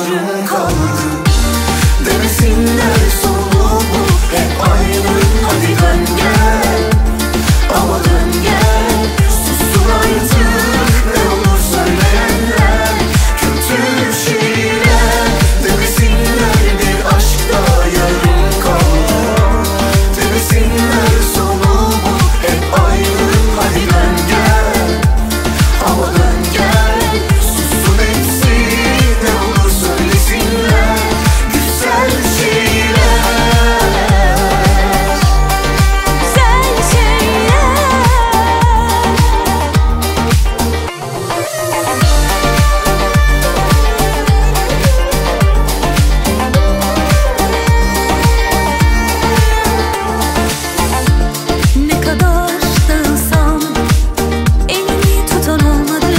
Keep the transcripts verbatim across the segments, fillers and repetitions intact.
yarım kaldı. Demesinler sonu bu, hep aynı. Hadi dön gel, ama dön gel. Susun artık, ne olur söyleyenler. Kötü şeyler demesinler, bir aşk daha yarım kaldı. Demesinler sonu bu, hep aynı. Hadi dön gel, ama dön gel. Susun hepsi, ne olur söylesinler. Güzel şeyler, Güzel şeyler. Ne kadar dağılsam elimi tutan olmadı.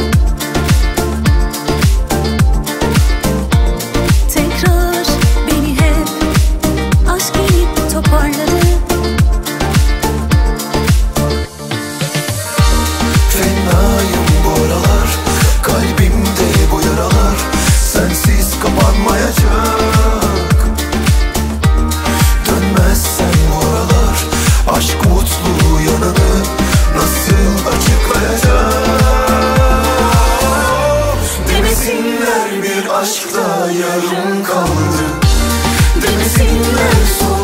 Tekrar beni hep aşk gelip toparladı. fenayım bu aralar. Kalbimde bu yaralar sensiz kapanmayacak. Dönmezsen bu aralar, aşk mutlu yanını nasıl açıklayacak? Demesinler bir aşk daha yarım kaldı. Demesinler son